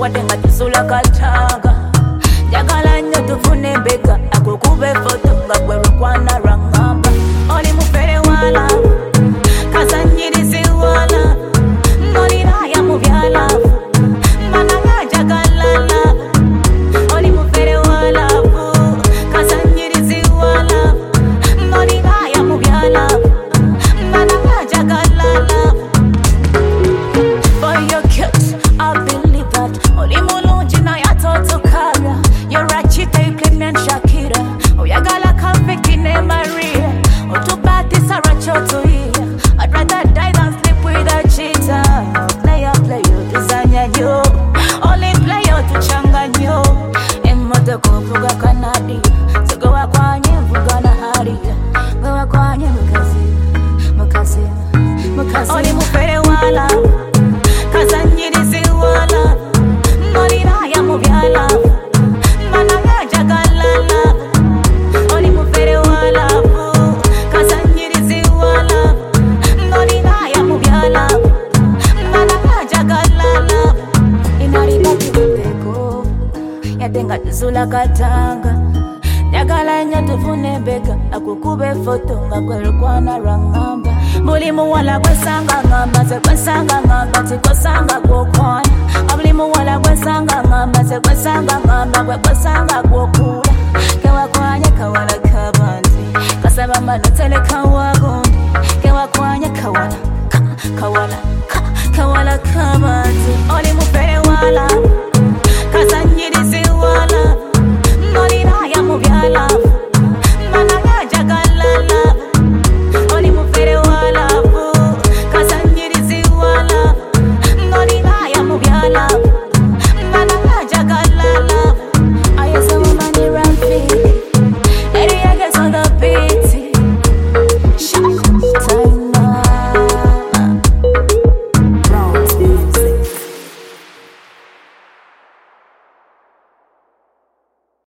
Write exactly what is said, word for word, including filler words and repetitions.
watenga tusula katanga njagala nnyo tufune mbega akukube foto nga gwe lukwana lwangamba oli mufere wala kasanyirizi wala noliraya mu byalavu mananga njagala lava oli mufere walavu kasanyirizi wala noliraya mu byalavu mananga njagala lava for your cute I believe that oli mulungi naye atotokara you're a chica you claim and Shakira oyagala kaveki ne Maria otupati Sarah chotoia I'd rather die than sleep with a cheetah player player tuzanya nyo only player tuchanga nyo emotoka ovuga kanadi sigo wakwanye mvuga na haria gwe wakwanye mukazi mukazi mukazi oli mufere wala kasanyirizi wala noliraya mu byalavu mananga njagala lava oli mufere walavu kasanyirizi wala noliraya mu byalavu mananga njagala lava inalibakibeko yatenga tuzula katanga njagala nnyo tufune mbega akukube foto nga gwe lukwana lwangamba buli muwala gwesanga ngamba ze gwesanga ngamba tikwesanga gwokwana buli muwala gwesanga ngamba ze gwesanga ngamba gwe gwesanga gwokula kewakwanye kawala kabanzi kasaba manoteleka wagundi kewakwanye kawala ka, kawala ka, kawala kabanzi oli mufere wala kasanyirizi wala noliraya mu byalavu mananga njagala lava oli mufere walavu kasanyirizi wala noliraya mu byalavu mananga njagala lava I saw money run free Lady I guess on the